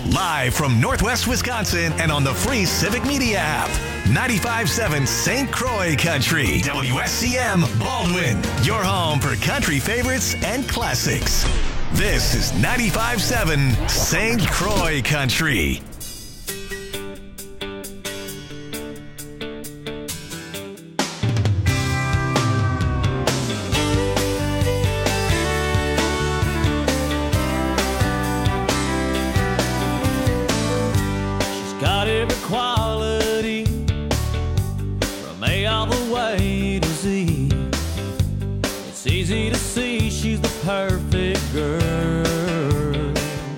Live from Northwest Wisconsin and on the free Civic Media app. 95.7 St. Croix Country. WSCM Baldwin. Your home for country favorites and classics. This is 95.7 St. Croix Country. Perfect girl.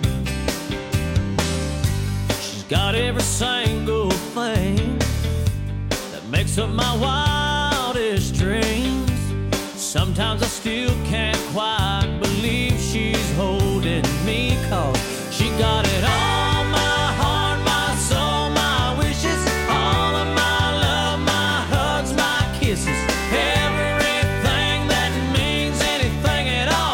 She's got every single thing that makes up my wildest dreams. Sometimes I still can't quite believe she's holding me, 'cause she got it all, my heart, my soul, my wishes, all of my love, my hugs, my kisses, everything that means anything at all.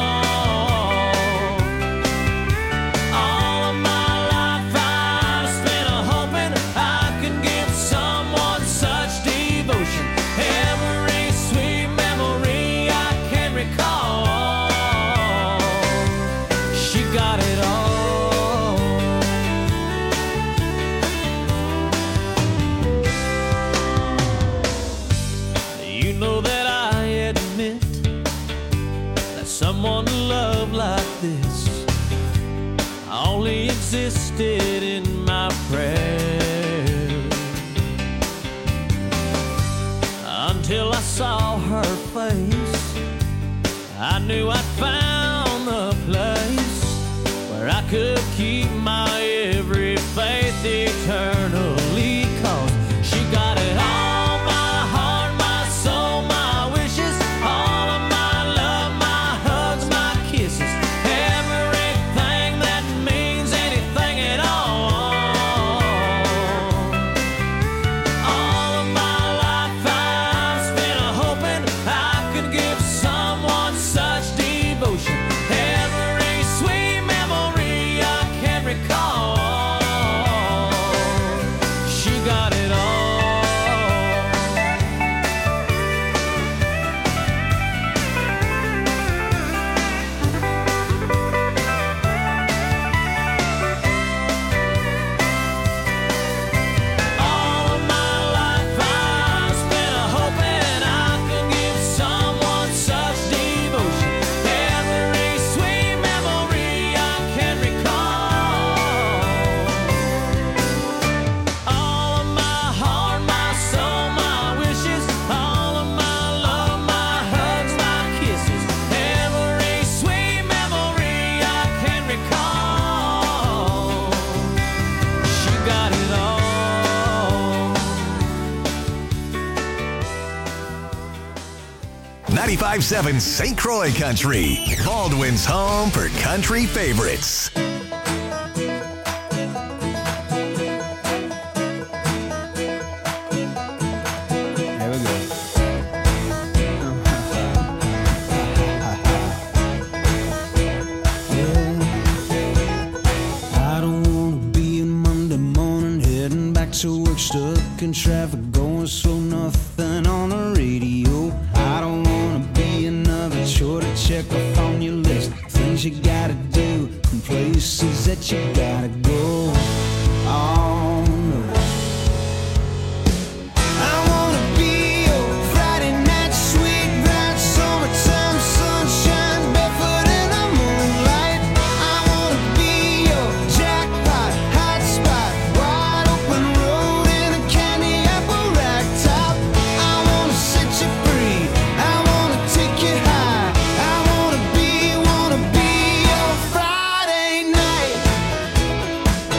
Someone to love like this only existed in my prayers, until I saw her face. I knew I'd found the place where I could keep my every faith eternally, 'cause she got it all, my heart, my soul, my wishes, all of my love, my hugs, my kisses, everything that means anything at all. All of my life I've spent hoping I could give someone such devotion, every sweet memory I can recall. She got it all. 95.7 St. Croix Country, Baldwin's home for country favorites. Stuck in traffic, going slow, nothing on the radio. I don't wanna be another chore to check off on your list. Things you gotta do and places that you gotta go. Oh no, I wanna be your Friday night sweet bright summertime sunshine, barefoot in the moonlight. I wanna be your jackpot hotspot, wide open road in a candy apple rack top. I wanna set you free, I wanna take you high. I wanna be your Friday night.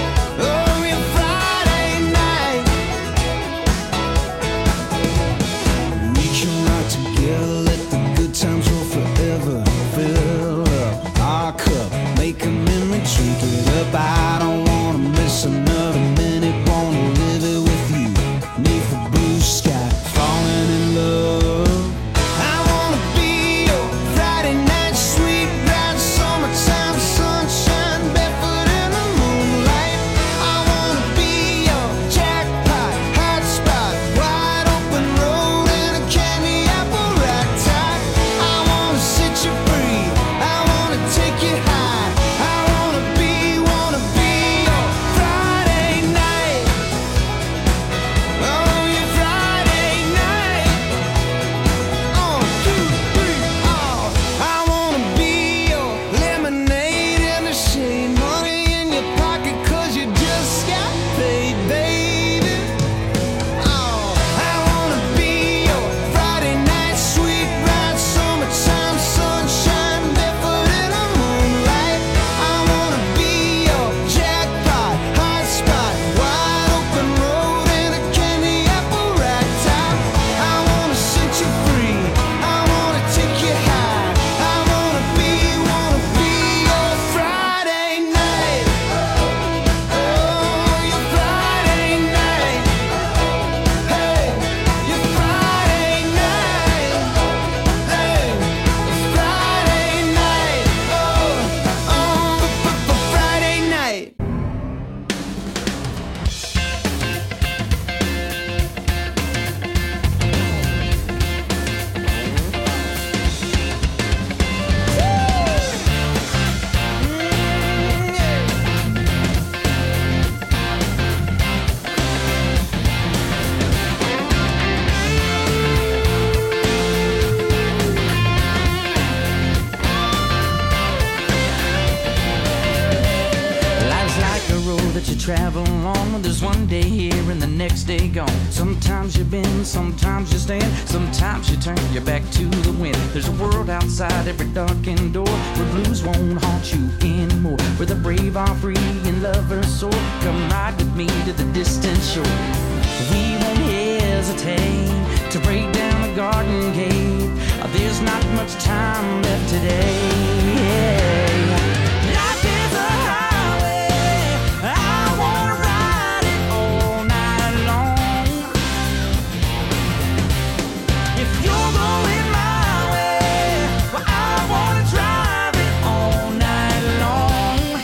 there's one day here and the next day gone. Sometimes you bend, sometimes you stand, sometimes you turn your back to the wind. There's a world outside every darkened door where blues won't haunt you anymore, where the brave are free and lovers soar. Come ride with me to the distant shore. We won't hesitate to break down the garden gate. There's not much time left today. Life is a highway, I wanna ride it all night long. If you're going my way, well, I wanna drive it all night long.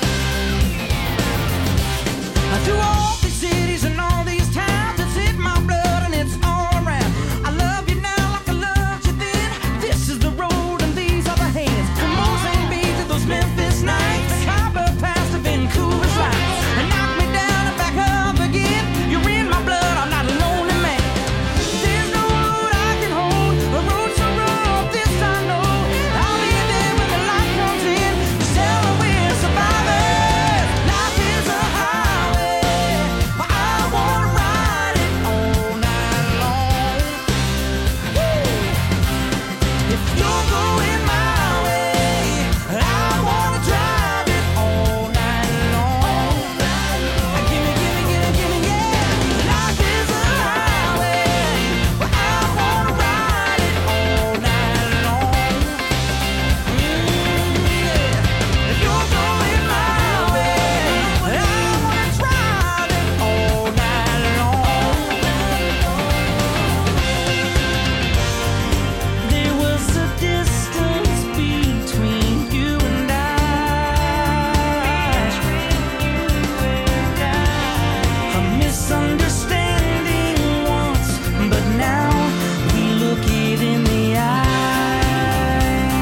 Through all these cities and all these towns, it's in my blood and it's all around. I love you now like I loved you then. This is the road and these are the hands. From St. B to those Memphis nights, the Copper Pass to Vancouver's lights. And knock me down and back up again. You're in my blood, I'm not a lonely man. There's no road I can hold, a road so rough, this I know. I'll be there when the light comes in. Just tell her we're survivors. Life is a highway, but I wanna ride it all night long. If you're going my way, I wanna drive it all night long. Gimme, yeah. Life is a highway, but I wanna ride it all night long. Yeah. If you're going my way, I wanna drive it all night long. There was a distance between you and I. A misunderstanding once, but now we look it in the eye.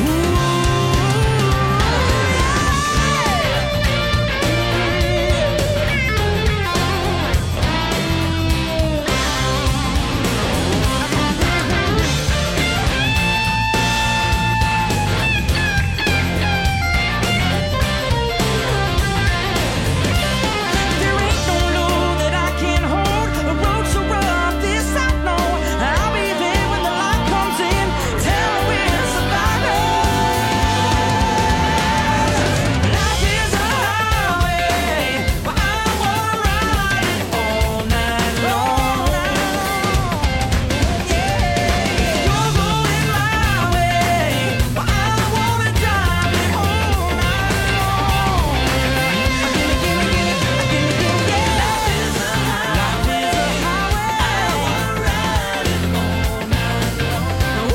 There ain't no load that I can't hold. A road so rough, this I know. I'll be there when the light comes in. Tell her we're survivors. Life is a highway, but I wanna ride it all night long. You're going my way, but I wanna drive it all night long. Gimme, yeah. Life is a highway, I wanna ride it all night long.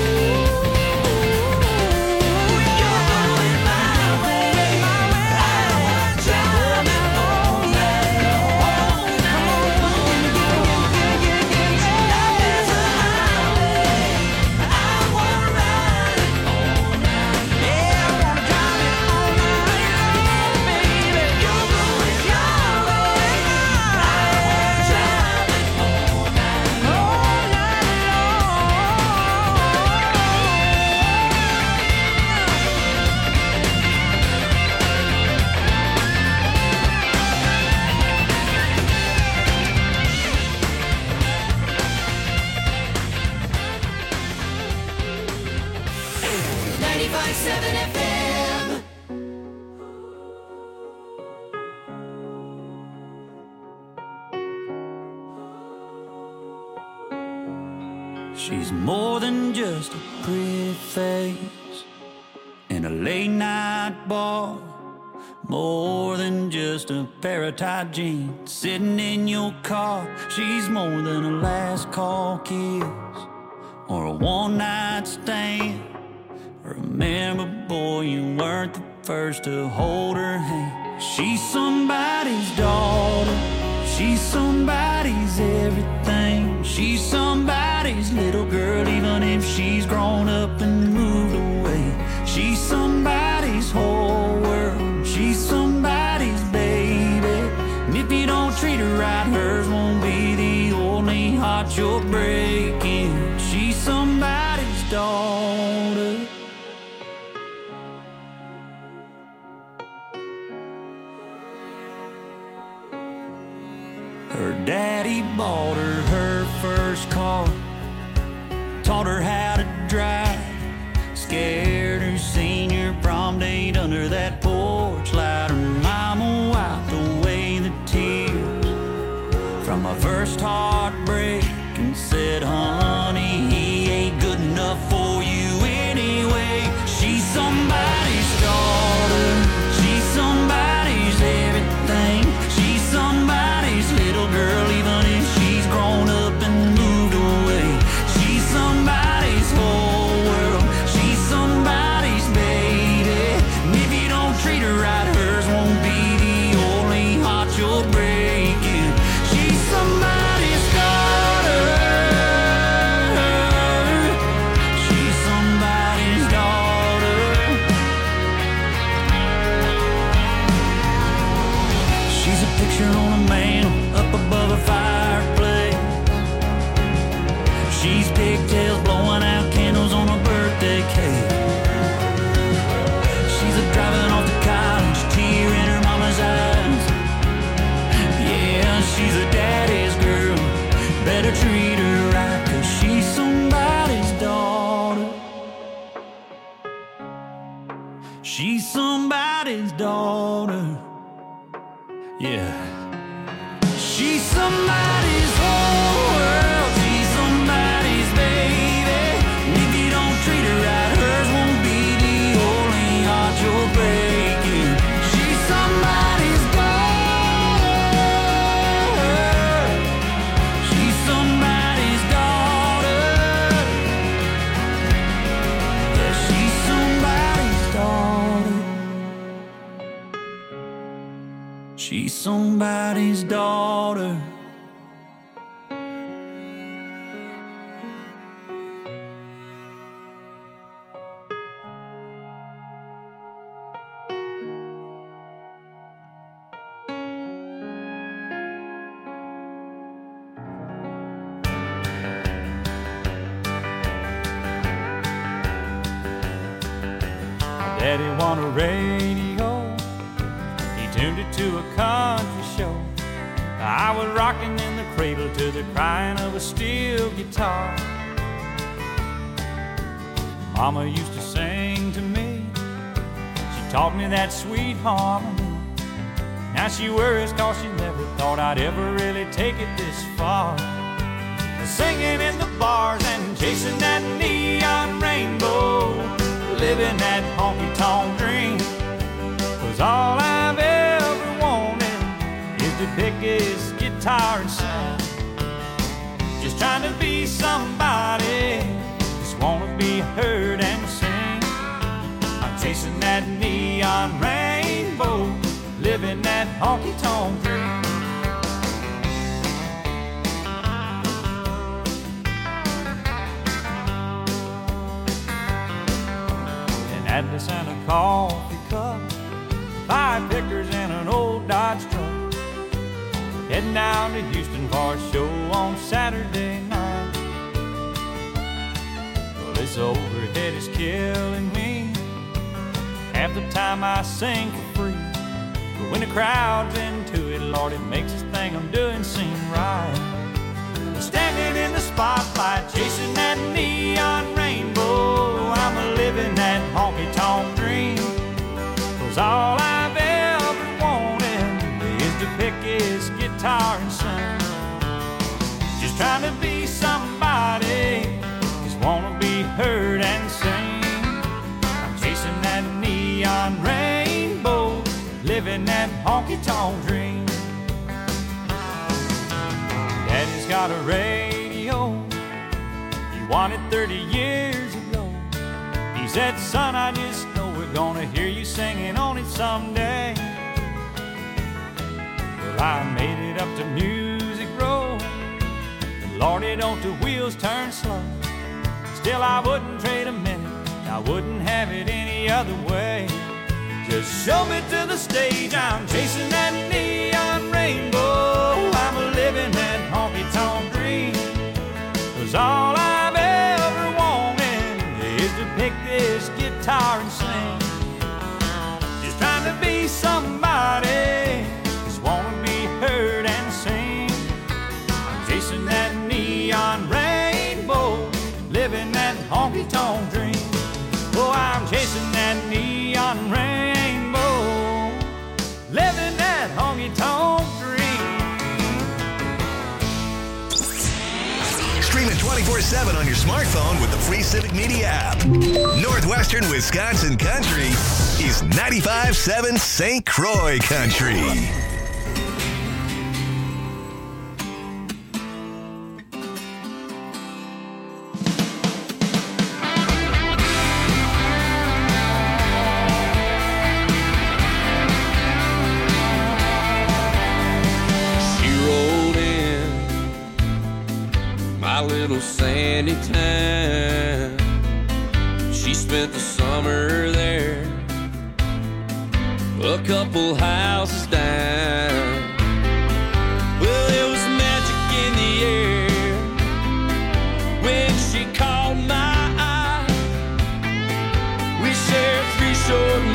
You're going my way, I wanna drive it all night long. Life is a highway, I wanna ride it all night. Yeah, I wanna drive it all night long, baby. You're going your way, I wanna drive it all night long. She's more than just a pretty face in a late night bar, more than just a pair of tight jeans sitting in your car. She's more than a last call kiss or a one night stand. Remember, boy, you weren't the first to hold her hand. She's somebody's daughter, she's somebody's everything. She's somebody's little girl, even if she's grown up and moved away. She's somebody's whole world, she's somebody's baby. And if you don't treat her right, hers won't be the only heart you're breaking. She's somebody's daughter. bought her first car, taught her how to drive, scared her senior prom date under that porch light. Her mama wiped away the tears from my first heartbreak and said, honey, he ain't good enough for you anyway. She's somebody's daughter, she's somebody's everything, she's somebody's little girl, even if she's grown up and moved away. She's somebody's whole world, she's somebody's baby, and if you don't treat her right, hers won't be the only heart you're breaking. She's somebody's daughter, she's somebody's daughter. She's a picture on a mantle up above a fireplace. She's pigtails blowing out candles on a birthday cake. She's a driving off to college, tear in her mama's eyes. Yeah, she's a daddy's girl, better treat her right, 'cause she's somebody's daughter. She's somebody's daughter. Yeah. She's somebody's whole world, she's somebody's baby, and if you don't treat her right, hers won't be the only heart you're breaking. She's somebody's daughter, she's somebody's daughter. Yeah, she's somebody's daughter. She's somebody's daughter. Daddy won a radio, he tuned it to a country show. I was rocking in the cradle to the crying of a steel guitar. Mama used to sing to me, she taught me that sweet harmony. Now she worries 'cause she never thought I'd ever really take it this far. Singing in the bars and chasing that neon rainbow, living that honky-tonk dream. 'Cause all I've ever wanted is to pick his guitar and sing. Just trying to be somebody, just wanna be heard and sing. I'm chasing that neon rainbow, living that honky-tonk dream. Atlas and a coffee cup, 5 pickers and an old Dodge truck, heading down to Houston for a show on Saturday night. Well, this overhead is killing me. Half the time I sing for free, but when the crowd's into it, Lord, it makes this thing I'm doing seem right. Standing in the spotlight, chasing that neon rainbow, I'm a living that honky-tonk dream. 'Cause all I've ever wanted is to pick his guitar and sing. Just trying to be somebody, just wanna be heard and sing. I'm chasing that neon rainbow, living that honky-tonk dream. Daddy's got a radio, he won it 30 years ago. He said, son, I just know we're gonna hear you singing on it someday. Well, I made it up to Music Row, and Lordy, don't the wheels turn slow. Still, I wouldn't trade a minute, I wouldn't have it any other way. Just show me to the stage, I'm chasing that neon rainbow, I'm a living that honky-tonk dream. 'Cause all I've ever wanted is to pick this guitar and sing. Just trying to be somebody, just wanna be heard and sing. I'm 24/7 on your smartphone with the free Civic Media app. Northwestern Wisconsin Country is 95.7 St. Croix Country. Little sandy town. She spent the summer there, a couple houses down. Well, there was magic in the air when she caught my eye. We shared 3 short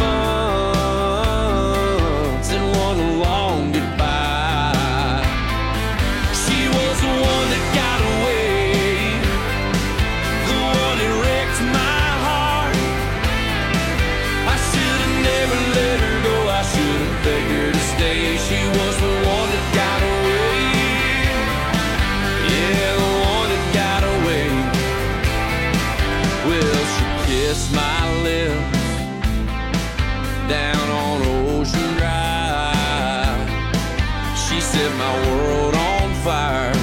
months and one long goodbye. She was the one that got away, begged her to stay. She was the one that got away. Yeah, the one that got away. Well, she kissed my lips down on Ocean Drive. She set my world on fire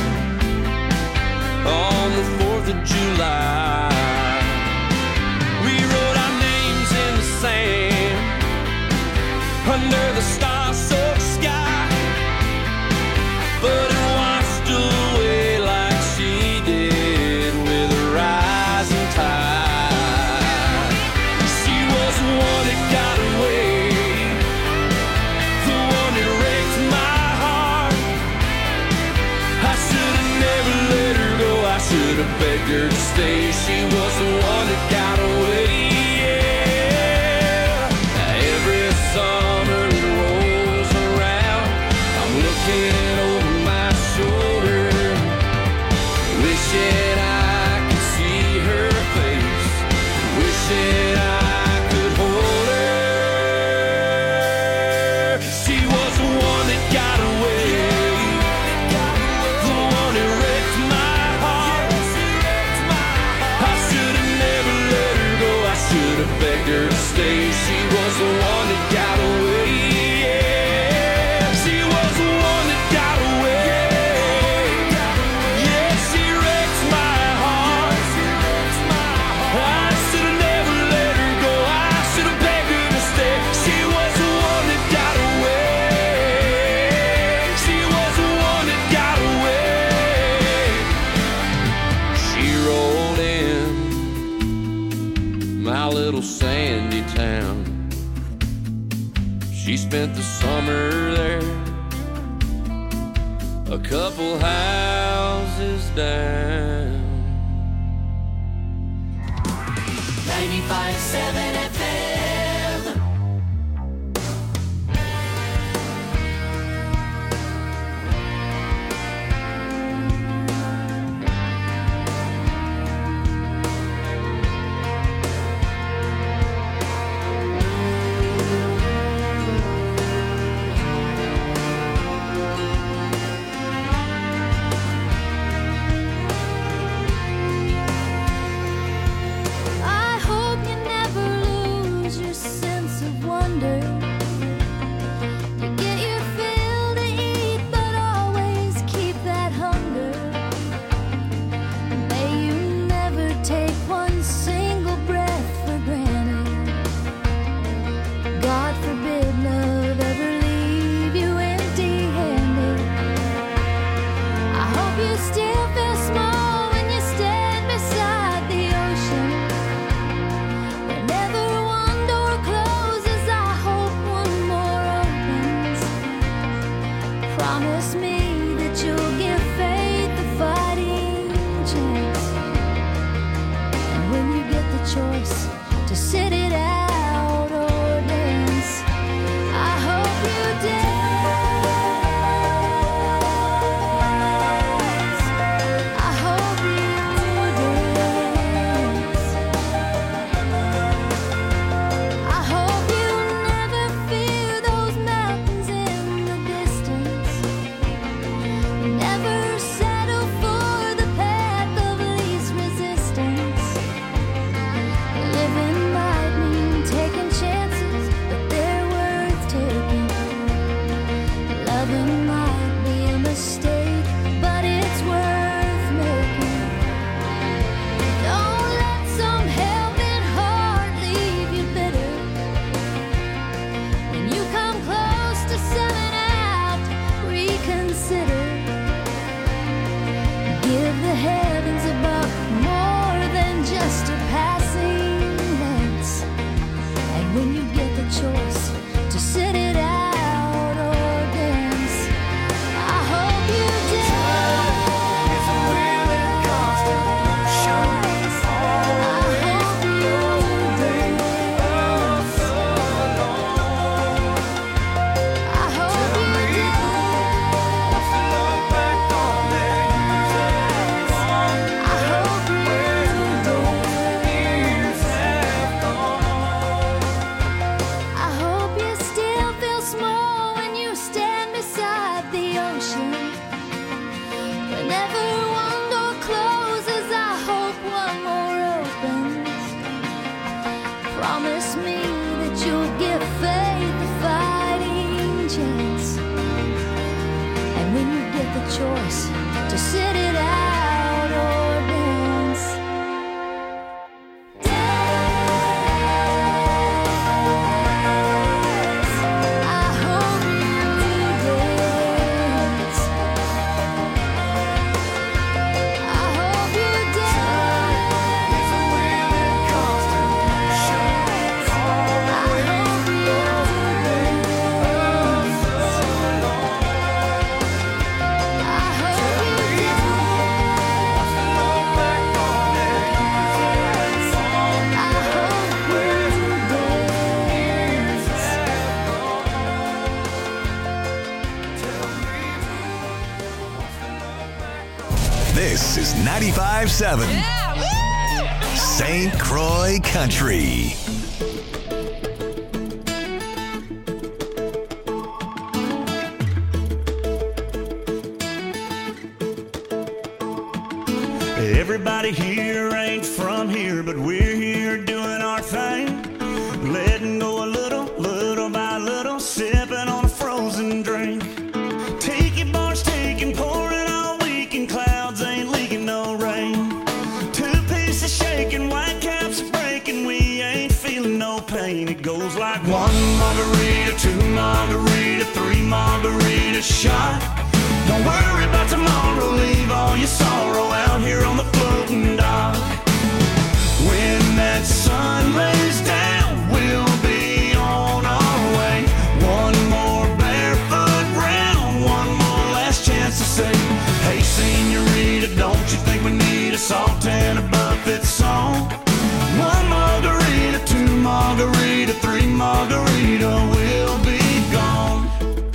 on the 4th of July. We wrote our names in the sand under the star-soaked sky, but it washed away like she did with a rising tide. She was the one that got away, the one that wrecked my heart. I should have never let her go, I should have begged her to stay. She was the one that got away. Every summer wishing I could see her face, wishing I could hold her. She was the one that got away, the one that wrecked my heart. I should have never let her go, I should have begged her to stay. She was the one that got away. She was the one that got away. Sandy town. She spent the summer there, a couple houses down. 95.7 FM. I hope you never lose your Promise me that you'll give faith a fighting chance. And when you get the choice to sit it out or dance, dance. I hope you dance. I hope you dance. I hope you This is 95.7 St. Croix Country. Everybody here ain't from here, but we're here doing our thing. Letting go a little, little by little, sipping on a frozen drink. Tiki bars taking, pouring all weekend, clouds ain't leaking no rain. Two pieces shaking, white caps are breaking, we ain't feeling no pain. It goes like one margarita, two margarita, three margarita shot. Don't worry about tomorrow, leave all your sorrow out here on the floating dock. When that sun lays down, we'll be on our way. One more barefoot round, one more last chance to say, hey senorita, don't you think we need a salt and a buffet song? One margarita, two margarita, three margarita, we'll be gone.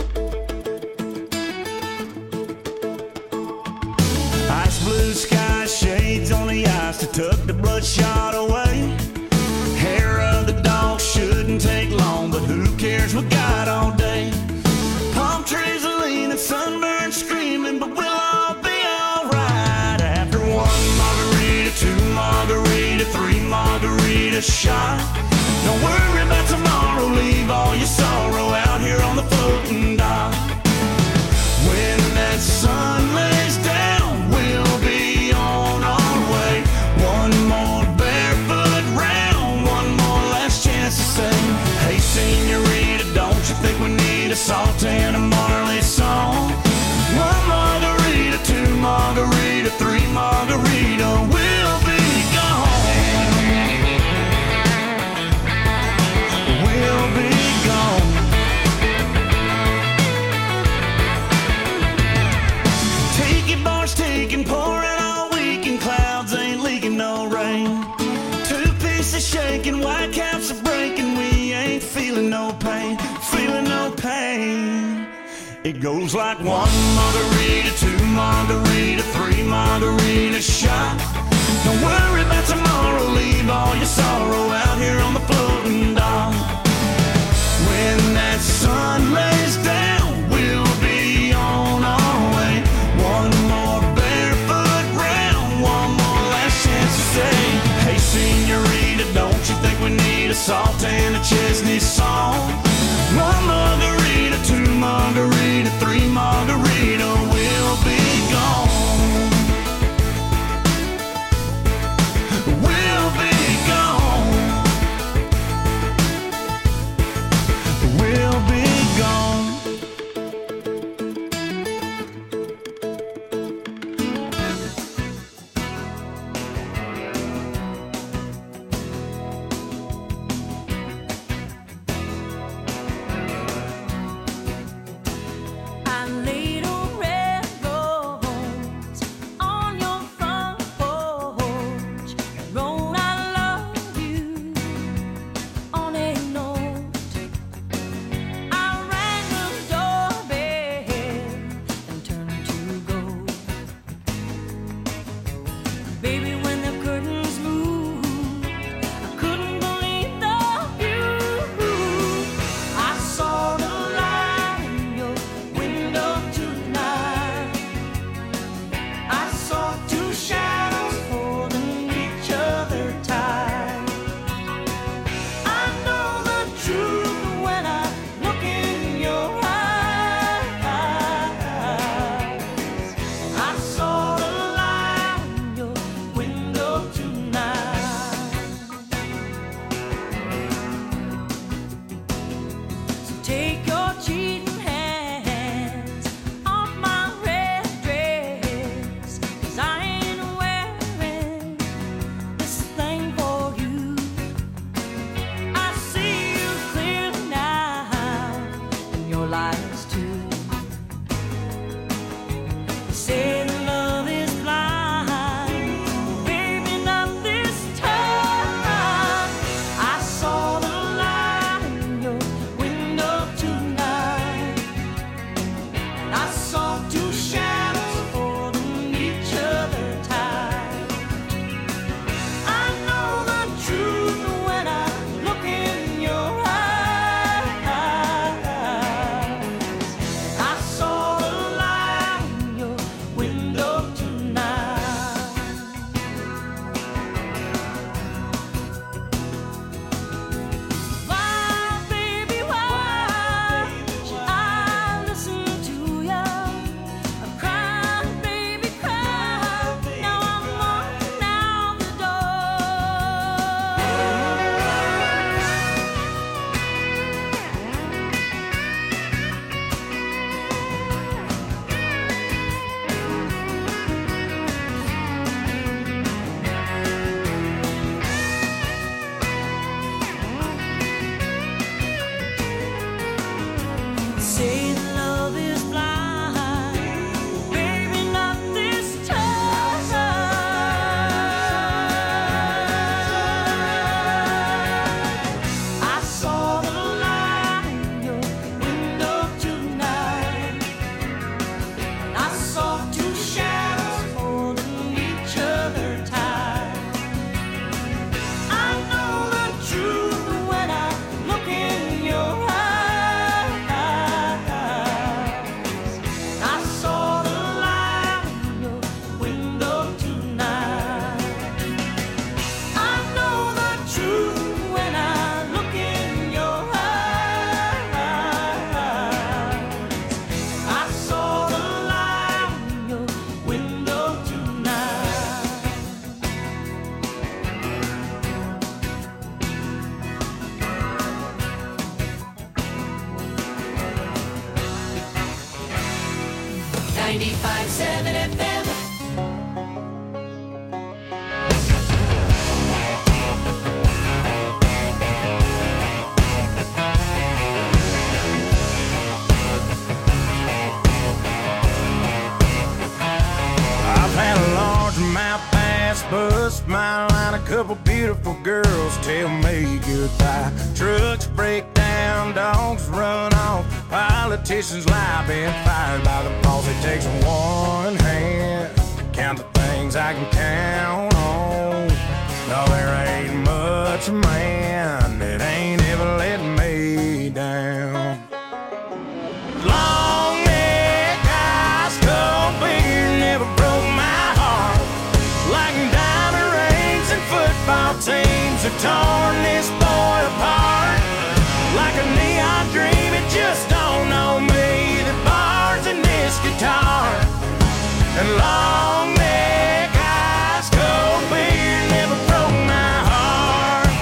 Ice blue sky, shades on the ice to tuck the bloodshot away. Hair of the dog shouldn't take long, but who cares, we got all day. Palm trees are leaning, sunburned screaming, but we'll all be alright. After one margarita, two margarita, three margarita shot. Don't worry about tomorrow, leave all your sorrow out here on the floating dock. When that sun lays down, we'll be on our way. One more barefoot round, one more last chance to say, hey senorita, don't you think we need a salt and a Marley song? One margarita, two margarita, three margarita, we'll be gone. We'll be gone. Tiki bars taking, pouring all weekend, clouds ain't leaking no rain. Two pieces shaking, white caps are breaking, we ain't feeling no pain, feeling no pain. It goes like one margarita, two margarita, three margarita shot. Don't worry about tomorrow, leave all your sorrow out here on the floating dock. When that sun lays down, we'll be on our way. One more barefoot round, one more last chance to say, hey senorita, don't you think we need a salt and a Chesney song? One margarita, two margarita, three margarita, we'll be gone. We'll be gone. We'll be gone. I laid on 95.7 FM. I've had a large amount pass, bust my line, a couple beautiful girls tell me goodbye. Trucks break down, dogs run off, politicians lie, been fired by the boss. It takes one hand to count the things I can count on. No, there ain't much man that ain't ever let me down. Long neck, ice cold beer never broke my heart. Like diamond rings and football teams have torn this boy apart. Like a neon dream, it just don't know me. The bars in this guitar and long neck, ice cold beer never broke my heart.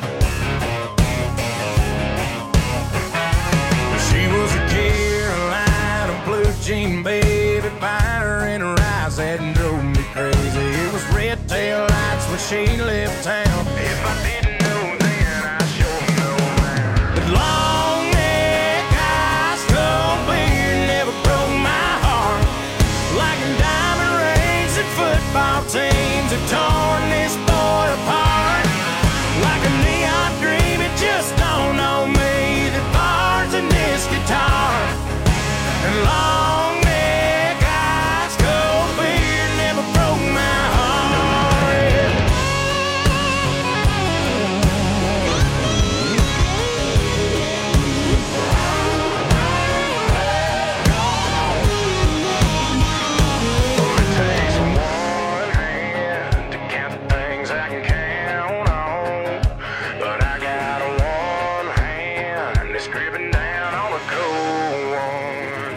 She was a Carolina blue jean baby, fire in her eyes that drove me crazy. It was red tail lights when she left town. If I didn't know then, I sure know now. But long neck, ice cold beer never broke my heart. Like diamond rings and football teams have torn this boy apart. Like a neon dream, it just don't know me. The bars in this guitar and long neck, ice cold beer never broke my heart. It takes one hand to count the things I can count on, but I got one hand that's gripping down on a cold one.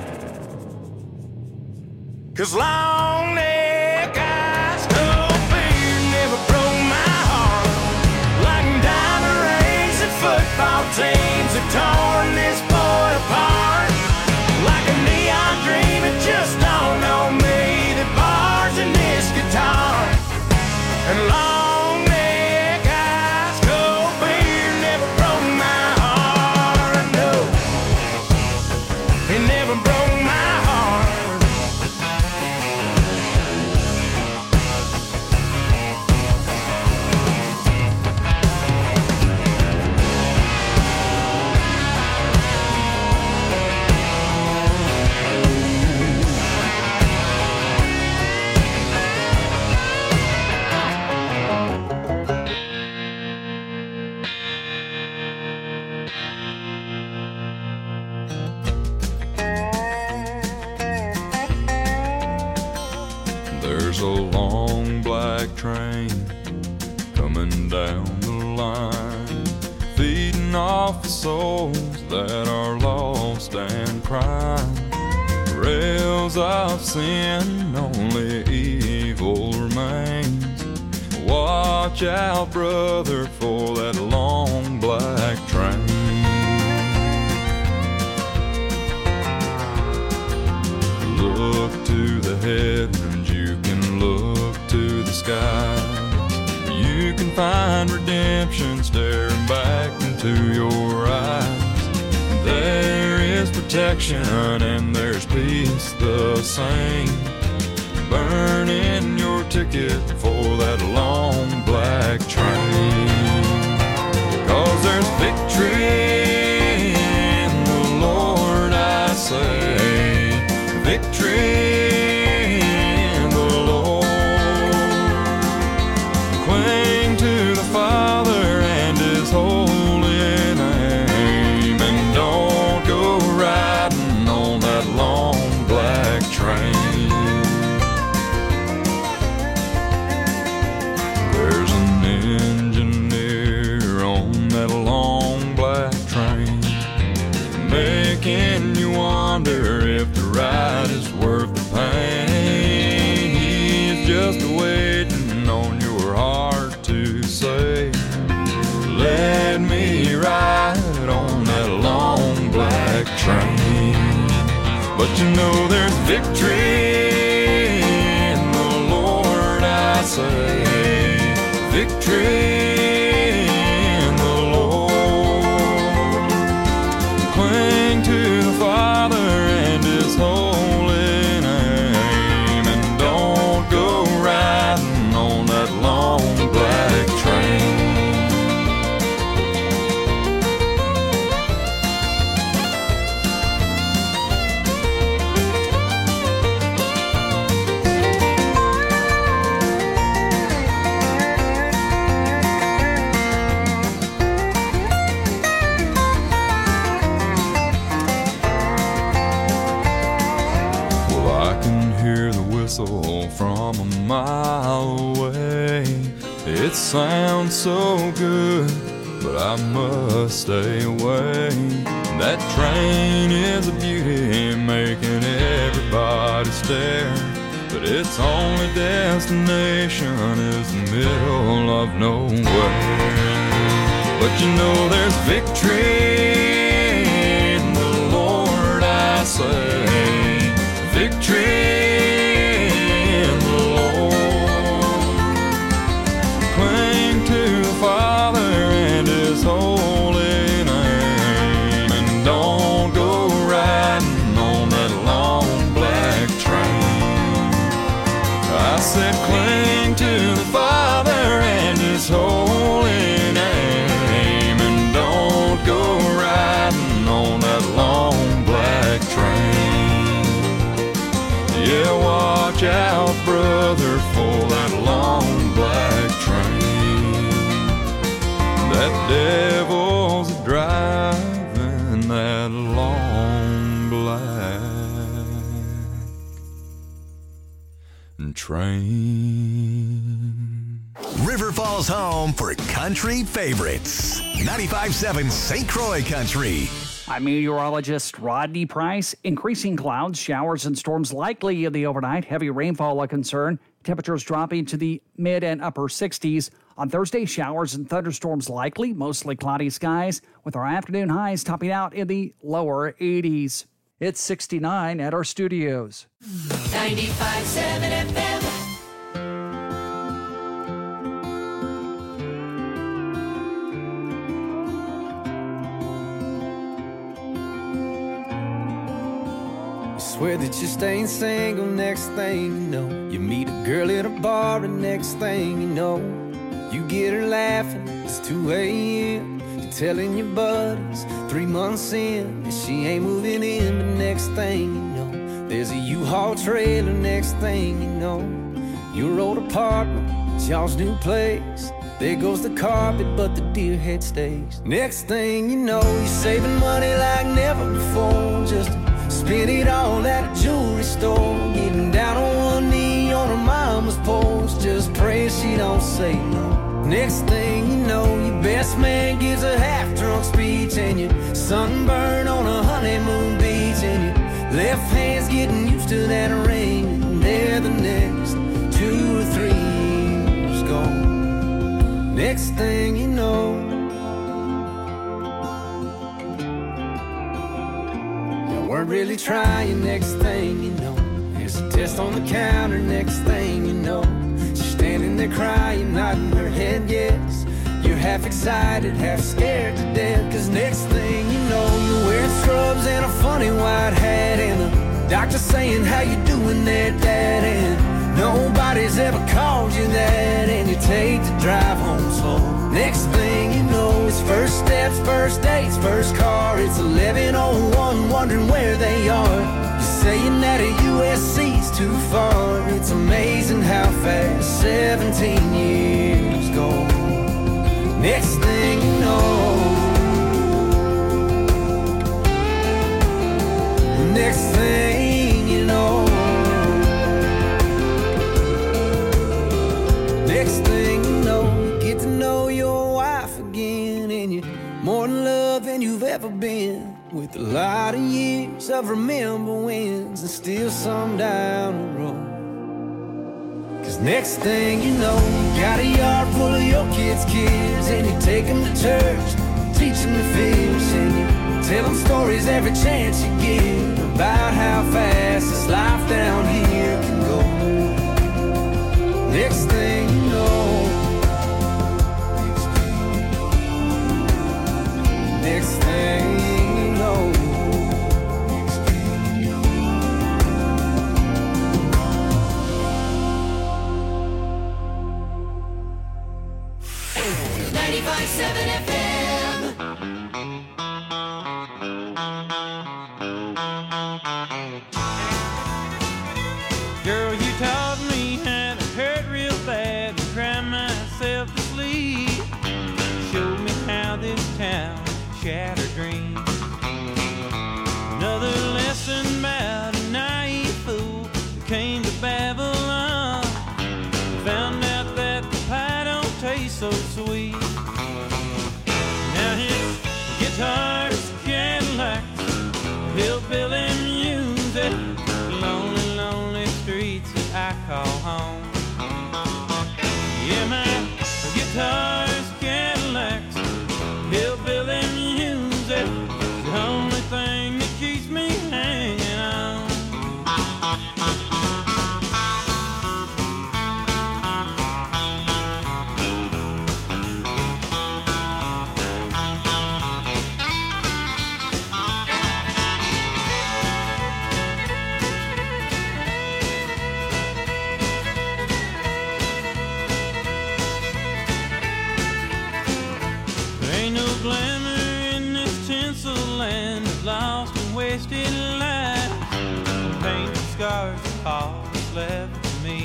'Cause long neck, ice cold beer never broke my heart. Like diamond rings and football teams have torn this boy apart. Like a neon dream, it just don't know me. The bars in this guitar and long neck, ice cold beer never broke my heart. No, it never broke my heart. There's a long black train coming down the line, feeding off the souls that are lost and crying. Rails of sin, only evil remains. Watch out, brother, for that long black train. Look to the heavens, you can look to the skies. You can find redemption staring back into your eyes. There is protection and there's peace the same. Burn in your ticket for that long black train. 'Cause there's victory in the Lord, I say. Victory in the Lord. Cling to the Father and His holy name, and don't go riding on that long black train. There's an engineer on that long black train, making you wonder if the ride is worth the pain. He's just waiting on your heart to say, let me ride on that long black train. But you know there's victory in the Lord, I say. Victory in the Lord. Cling to the Father and His holy name, and don't go riding on that long black train. From a mile away, it sounds so good, but I must stay away. That train is a beauty, making everybody stare, but its only destination is the middle of nowhere. But you know there's victory in the Lord, I say. Victory. Father and His holy name, and don't go riding on that long black train. I said cling to the Father and His holy name, and don't go riding on that long black train. Yeah, watch out, brother, for that long black train. That devil's driving that long black train. River Falls home for country favorites. 95.7 St. Croix Country. I'm meteorologist Rodney Price. Increasing clouds, showers, and storms likely in the overnight. Heavy rainfall a concern. Temperatures dropping to the mid and upper 60s. On Thursday, showers and thunderstorms likely, mostly cloudy skies, with our afternoon highs topping out in the lower 80s. It's 69 at our studios. 95.7 FM. Swear that you're staying single, next thing you know, you meet a girl at a bar, and next thing you know, you get her laughing, it's 2 a.m. You're telling your buddies 3 months in that she ain't moving in, but next thing you know, there's a U-Haul trailer, next thing you know, your old apartment, it's y'all's new place. There goes the carpet, but the deer head stays. Next thing you know, you're saving money like never before, just spend it all at a jewelry store, getting down on one knee on her mama's porch, just pray she don't say no. Next thing you know, your best man gives a half-drunk speech, and you're sunburned on a honeymoon beach, and your left hand's getting used to that ring, and there the next 2 or 3 years gone. Next thing you know, weren't really trying, next thing you know, there's a test on the counter, next thing you know, she's standing there crying, nodding her head yes. You're half excited, half scared to death, cause next thing you know, you're wearing scrubs and a funny white hat, and the doctor's saying, how you doing there, Dad? And nobody's ever called you that, and you take the drive home slow. Next thing you know, it's first steps, first dates, first car. It's 11:01, wondering where they are. You're saying that a USC's too far. It's amazing how fast 17 years go. Next thing you know, next thing you know, next thing you know, you get to know your wife again, and you're more in love than you've ever been, with a lot of years of remember wins and still some down the road. Cause next thing you know, you got a yard full of your kids' and you take them to church, teach them to fish, and you tell them stories every chance you get about how fast this life down here can go. Next thing you know, next thing you know. 95.7 FM. Girl, you taught me how to hurt real bad and cry myself to sleep. Showed me how this town shattered dreams. Another lesson about a naive fool who came to Babylon. Found out that the pie don't taste so sweet. Now his guitar's Cadillacs, hillbilly music, lonely, lonely streets that I call home. Yeah, my guitar's Cadillacs, hillbilly music, the only thing that keeps me hanging on. Ain't no glamour in this tinsel land of lost and wasted life. Paint the scars of all that's left of me.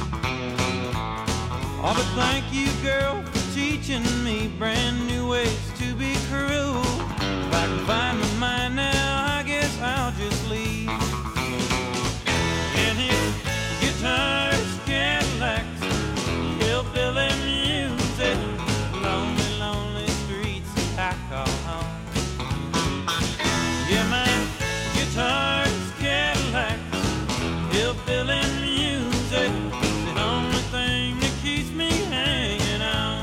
Oh, but thank you, girl, for teaching me brand new ways to be cruel. If I can find my mind now, I guess I'll just leave. And his guitar's Cadillacs, hillbilly music, lonely, lonely streets I call home. Yeah, my guitar's Cadillacs, hillbilly music, the only thing that keeps me hanging on.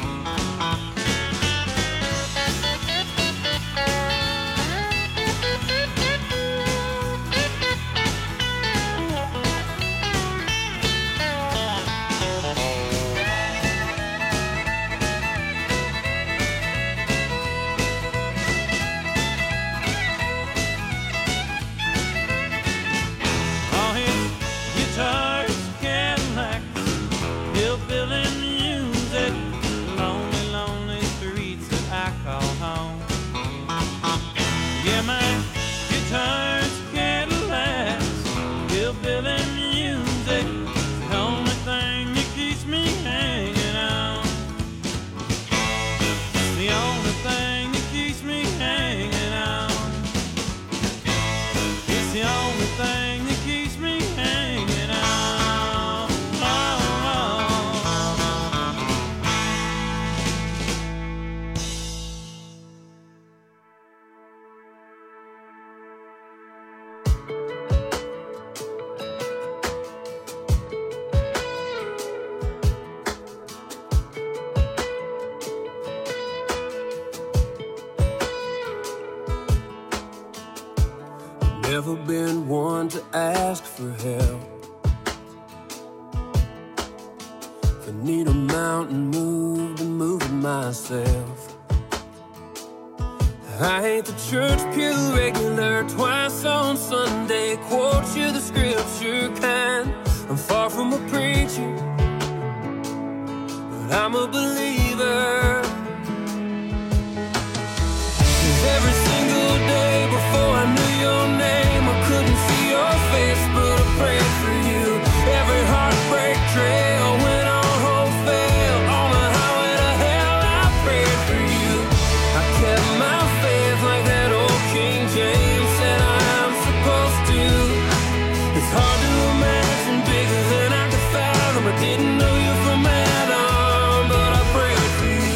All his guitars, Cadillacs, hillbilly music, lonely, lonely streets that I call home. Yeah, my guitar's Cadillacs, hillbilly music, the only thing that keeps me hanging on. It's the only thing that keeps me hanging on. It's the only thing that keeps me hanging on. Never been one to ask for help. If I need a mountain moved, I'm moving myself. I ain't the church pew regular, twice on Sunday, quote you the scripture kind. I'm far from a preacher, but I'm a believer. 'Cause every single day before I knew your name, I couldn't see your face, but I prayed for you. Every heartbreak trail went on hope fail. On the highway to hell, I prayed for you. I kept my faith like that old King James said I'm supposed to. It's hard to imagine bigger than I could fathom. I didn't know you from Adam, but I prayed for you.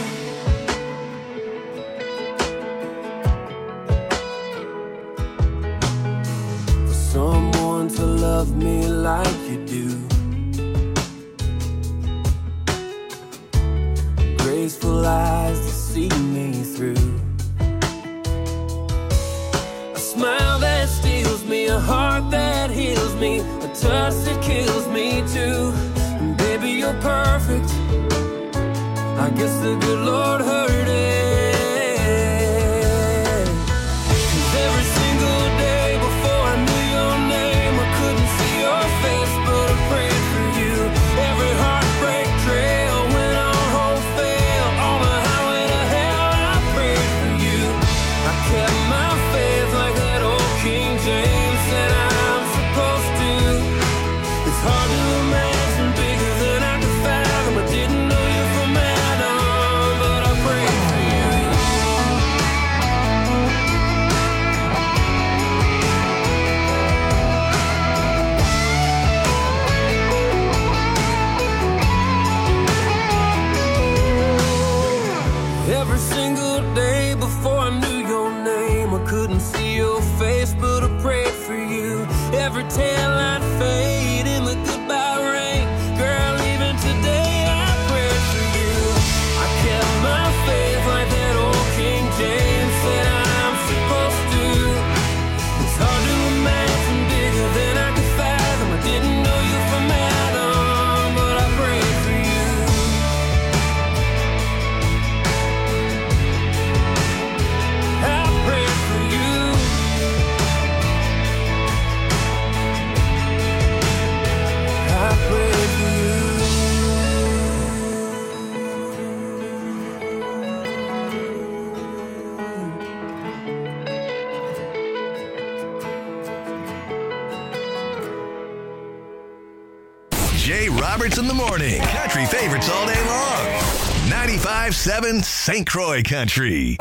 For someone to love me like you do, graceful eyes to see me through, a smile that still touch that kills me too. And baby, you're perfect. I guess the good Lord heard it. 'Cause every single day before I knew your name, I couldn't see your face, but I prayed for you. Every heartbreak trail went on wholesale. On the highway to hell, I prayed for you. I kept my faith like that old King James said I'm supposed to. It's hard to imagine bigger than I could fathom. I didn't know you from Adam, but I prayed for you. Every single day before I knew your name, I couldn't see your face, but I prayed for you. Every taillight fade in the goodbye rain, girl, even today I prayed for you. I kept my faith like that old King James said I'm supposed to. It's hard to imagine bigger than I could fathom. I didn't know you from Adam, but I prayed for you. I prayed for you. I prayed for you. Jay Roberts in the morning. Country favorites all day long. 95.7 St. Croix Country.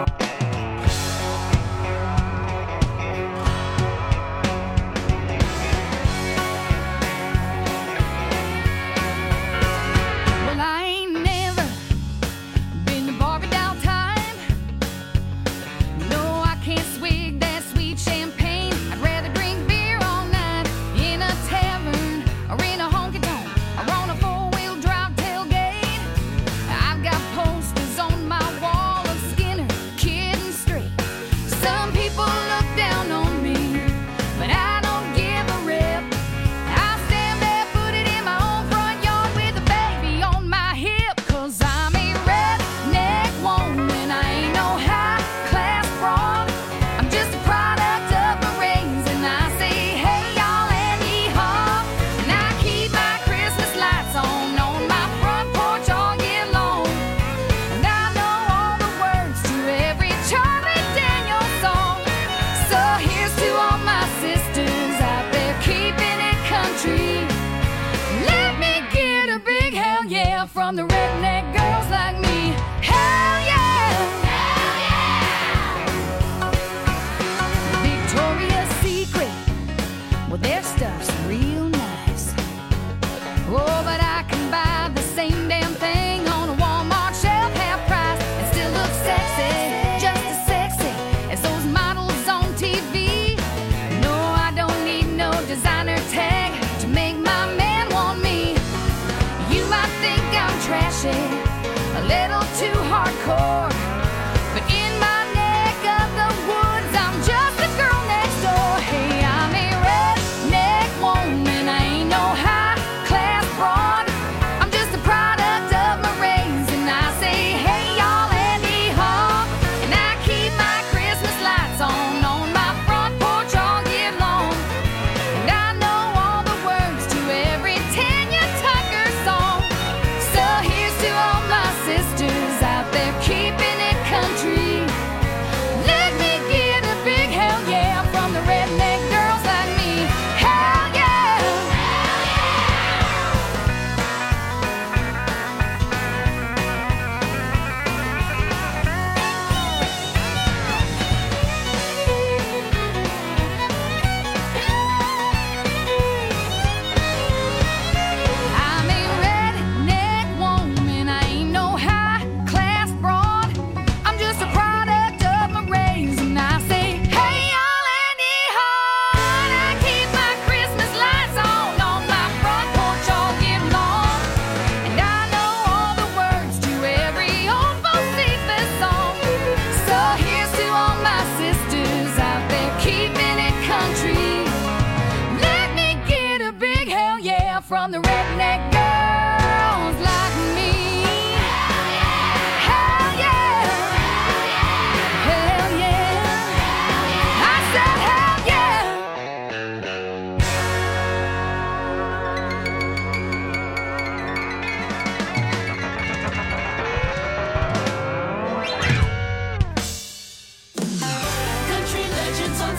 Well, I ain't never been to Barbie down time. No, I can't swig that sweet champagne. I'd rather drink beer all night in a tavern or in a honky-tonk or on a four-wheel drive tailgate. I've got posters on my wall of Skinner, Kiss,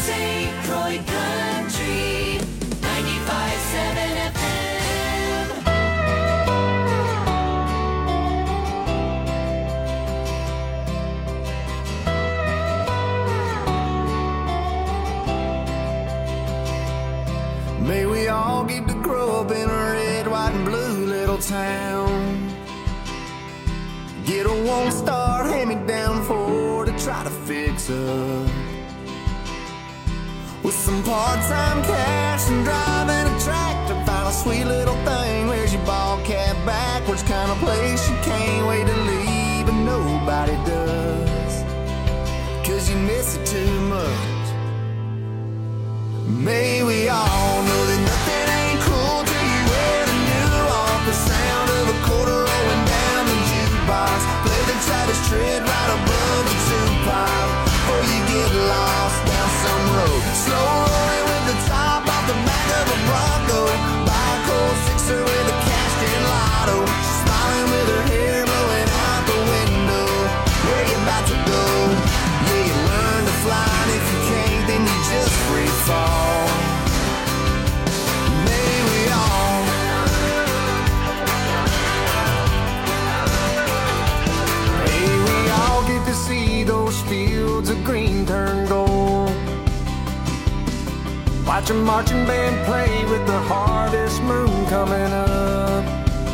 St. Croix Country 95.7 FM. May we all get to grow up in a red, white, and blue little town. Get a one-star hand-me-down Ford to try to fix up. With some part-time cash and driving a tractor, find a sweet little thing. Where's your ball cap backwards? Kind of place you can't wait to leave, but nobody does, 'cause you miss it too much. May we all know that nothing ain't cool till you wear the new off. The sound of a quarter rolling down the jukebox. Play the tightest tread right above the two-pipe before you get lost down some road. Slow rolling with the top off the back of a Bronco. Buy a cold sixer with a cash-in lotto. Smiling with her hair blowing out the window. Where you about to go? Yeah, you learn to fly, and if you can't, then you just free fall. May we all get to see those fields of green turn gold. Watch a marching band play with the harvest moon coming up.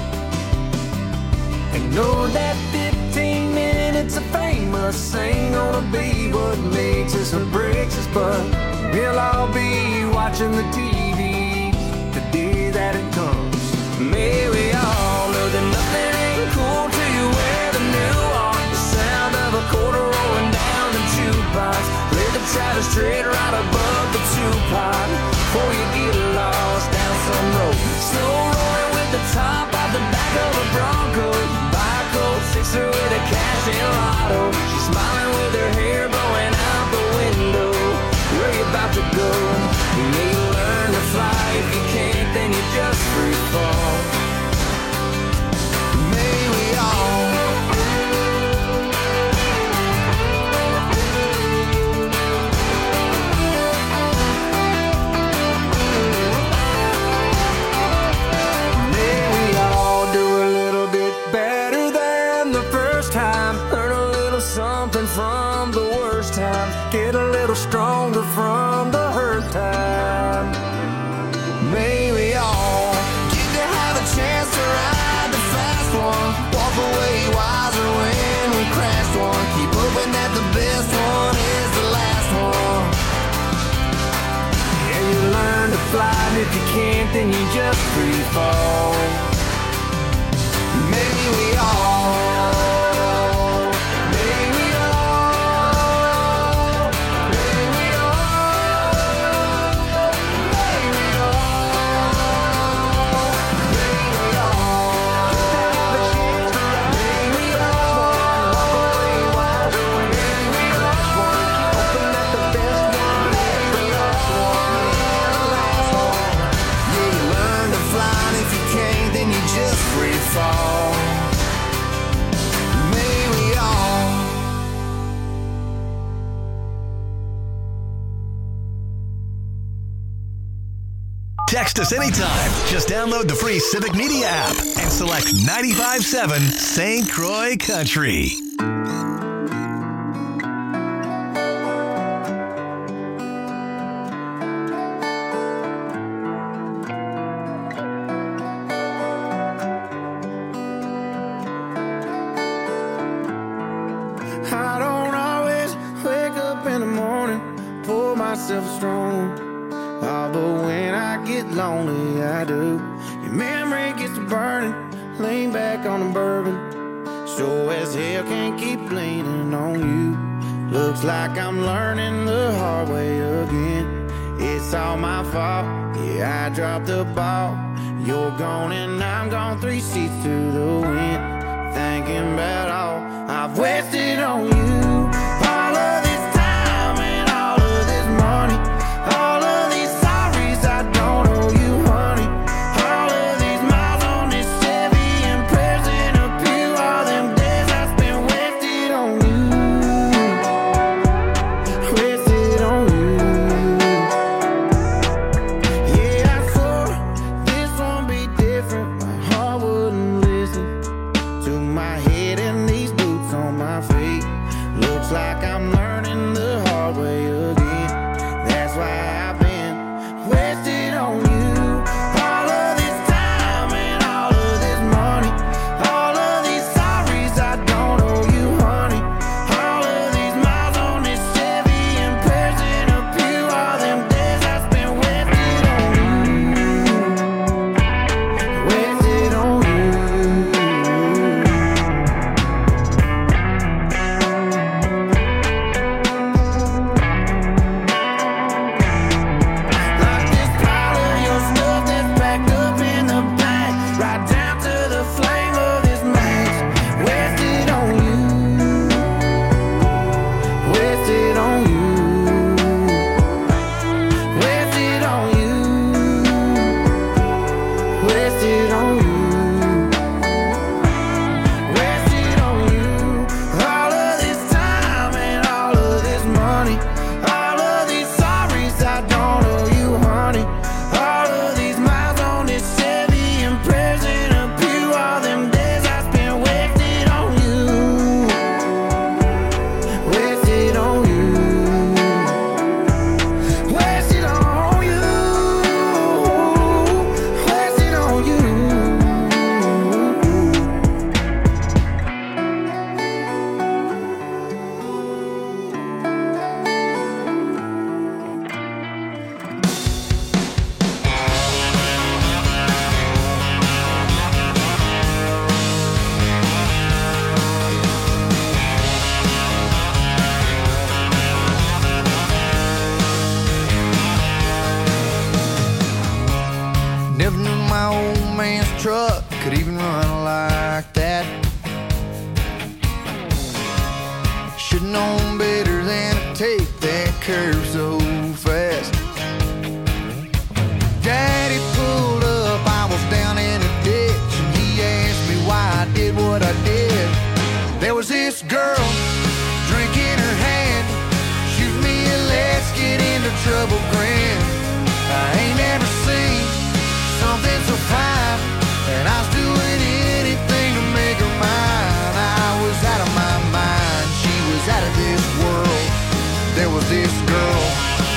And know that 15 minutes of fame us ain't gonna be what makes us or breaks us, but we'll all be watching the TV the day that it comes. May we all know that nothing ain't cool till you wear the new on. The sound of a quarter rolling down the jukebox. Let the travel straight right above the two-pipe before you get lost down some road. Slow rolling with the top out the back of a Bronco. Buy a cold sixer with a cash-in lotto. She's smiling with her hair blowing out the window. Where you about to go? You may learn to fly. If you can't, then you just free fall. May we all do a little bit better than the first time. Learn a little something from the worst times. Get a little stronger from the hurt time. May we all get to have a chance to ride the fast one. Walk away wiser when we crashed one. Keep hoping that the best one is the last one. Yeah, you learn to fly, and if you can't, then you just free fall. Maybe we all, maybe we all, maybe we all, maybe we all, maybe we all, maybe we all, maybe we all, hoping that the best one is the last one, the last one. Yeah, you learn to fly, and if you can't, then you just free fall. Text us anytime. Just download the free Civic Media app and select 95.7 St. Croix Country. I don't always wake up in the morning, pour myself strong. Oh, but when I get lonely, I do. Your memory gets to burning, lean back on the bourbon. Sure as hell can't keep leaning on you. Looks like I'm learning the hard way again. It's all my fault, yeah, I dropped the ball. You're gone and I'm gone, 3 seats to the wind. Thinking about all I've wasted on you. All of this time and all of this money. All of these sorries I don't owe you, honey. All of these miles on this Chevy and prayers in a pew. All them days I spent wasted on you. Wasted on you. truck could even run like that. Should've known better than to take that curve so fast. Daddy pulled up, I was down in a ditch, and he asked me why I did what I did. There was this girl, drink in her hand, shoot me a let's get into trouble grin. I ain't never seen something so fine, and I was doing anything to make her mine. I was out of my mind, she was out of this world. There was this girl